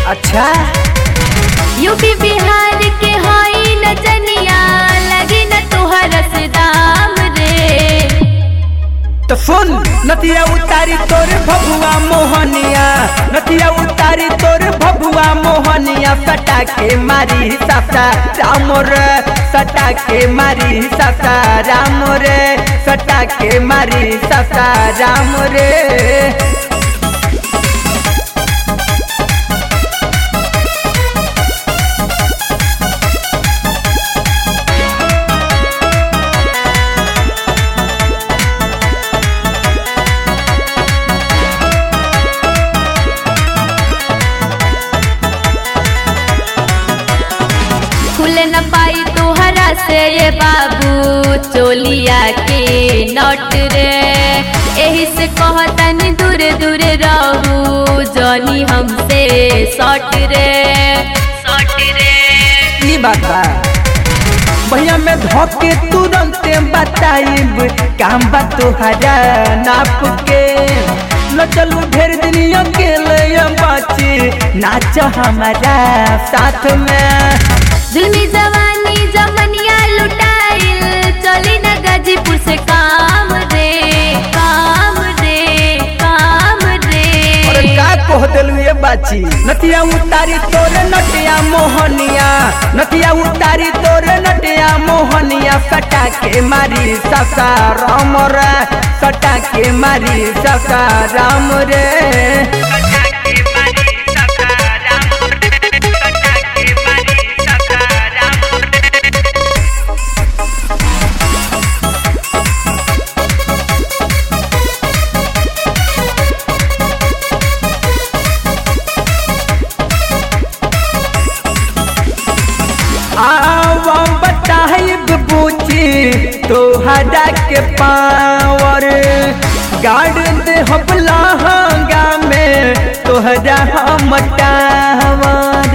अच्छा यूपी बिहार के हई नचनिया लगी न तुहर से दाम रे। तो सुन नतिया उतारी तोर भभुआ मोहनिया, नतिया उतारी तोर भभुआ मोहनिया, सटा के मारी सासा राम रे, सटा के मारी सासा राम रे, सटा के मारी सासा राम रे। खुले न पाई तुहरा से ये बाबू चोलिया के नट रे। एही से कहतनी दूर दूर रहू जनी हमसे सट रे, सट रे। ई बात बा भैया में धोके तुरंत बताइब काम बा तुहरा नाप के। न चलू ढेर दिन अकेले बाची नाच हमारा साथ में। जुल्मी जवानी जमनिया लुटाइल चली न गाजीपुर से काम रे, काम रे, काम रे। और का कह देलू ये बाची नतिया उतारी तोरे नटिया मोहनिया, नतिया उतारी तोरे नटिया मोहनिया, सटा के मारी सासा राम रे, सटा के मारी सासा राम रे। आवाम बताइब बूची तोहरा के पावर, गाड़ दे हमला हंगा में तोहरा हम टावर।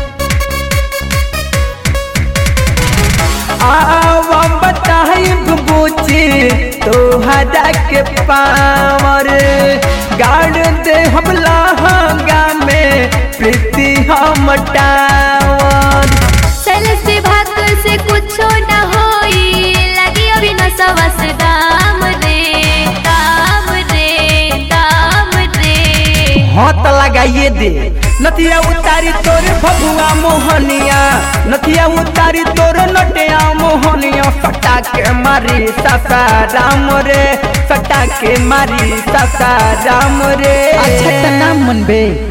आवाम बताइब बूची तोहरा के पावर, गाड़ दे हमला हंगा में प्रीति हम टावर। से भाग से कुछो न होई लगी अभी न सवस दाम रे, दाम रे, दाम रे। हाथ लगाइए दे नतिया उतारी तोर भभुआ मोहनिया, नतिया उतारी तोर नटिया मोहनिया, सटा के मारी सासा राम रे, सटा के मारी सासा राम रे। अच्छा नाम मनबे।